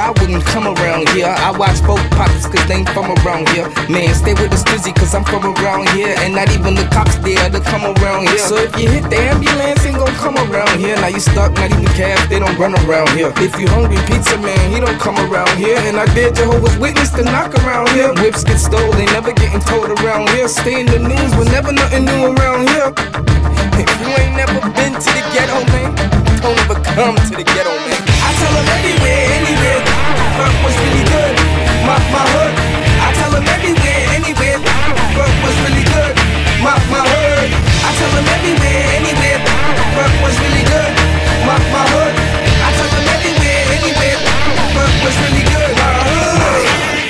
I wouldn't come around here. I watch both pockets cause they ain't from around here. Man, stay with the stizzy cause I'm from around here. And not even the cops there to come around here. So if you hit the ambulance, ain't gon' come around here. Now you stuck, not even cabs, they don't run around here. If you hungry, pizza man, he don't come around here. And I dare Jehovah's Witness to knock around here. Whips get stole, they never getting told around here. Stay in the news, but never nothing new around here. If you ain't never been to the ghetto, man, don't ever come to the ghetto, man. I tell them everywhere, anywhere, fuck what's really good, my hood. I tell them everywhere, anywhere, fuck what's really good, my hood. I tell them everywhere, anywhere, fuck what's really good, my hood. I tell them everywhere, anywhere, fuck what's really good, my hood.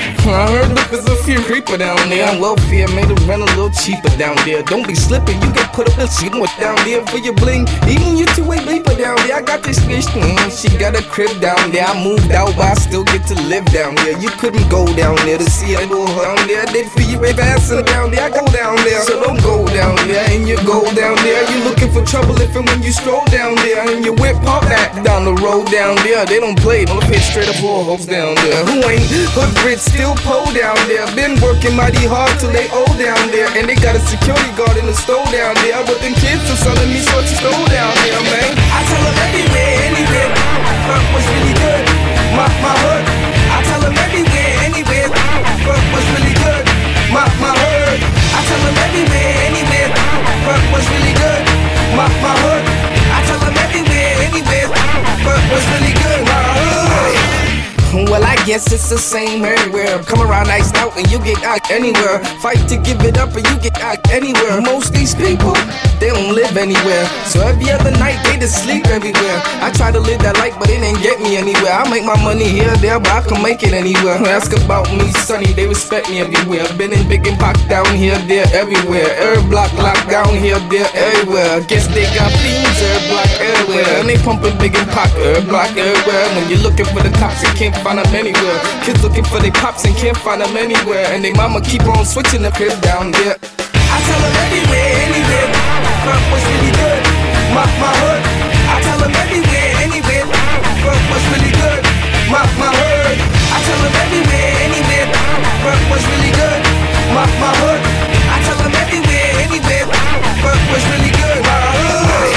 I heard that there's a few creeper down there. On welfare, made it rent a little cheaper down there. Don't be slipping, you get put up and see what's down there for your bling. Even you two-way bleeper down there. I got this bitch, she got a crib down there. I moved out, but I still get to live down there. You couldn't go down there to see a little down there. Did for you way faster down there. I go down there, so don't go down there. And you go down there, you looking for trouble if and when you stroll down there. And you whip pop that down the road down there. They don't play, don't fit straight up all hoes down there. Who ain't hood rich, still pole down there. Been working mighty hard till they old down there. And they got a security guard in the store down there. But them kids still selling me such a store down there, man. I tell them everywhere, anywhere, fuck what's really good, my hood. I tell them everywhere, anywhere, fuck what's really good, my hood. I tell them everywhere, anywhere, fuck what's really good, my hood. I tell them everywhere, anywhere, fuck what's really good, my hood. Well, I guess it's the same everywhere. Come around iced out and you get out anywhere. Fight to give it up and you get out anywhere. Most these people, they don't live anywhere. So every other night they just sleep everywhere. I try to live that life, but it ain't get me anywhere. I make my money here, there, but I can make it anywhere. Ask about me, Sonny, they respect me everywhere. Been in Big and Pac down here, there, everywhere. Every block locked down here, there, everywhere. Guess they got fiends, every block everywhere. And they pumping Big and Pac, every block everywhere. When you're looking for the cops, you can't find them anywhere. Kids looking for their pops and can't find them anywhere. And they mama keep on switching the crib down there. I tell them everywhere, anywhere, fuck what's really good, my hood. I tell them everywhere, anywhere, fuck what's really good, my hood. I tell them everywhere, anywhere, fuck what's really good, my hood. I tell them everywhere, anywhere, fuck what's really good, my hood.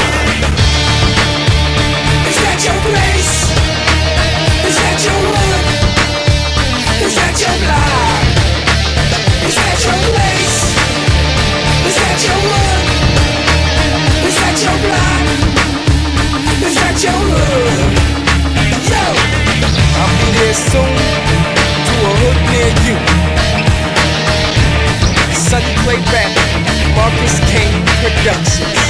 Is that your place? Is that your hood? Is that your block? Is that your place? Is that your hood? Is that your block? Is that your hood? Yo! I'll be there soon to a hood near you. Sunny Play Rap, Marcus King Productions.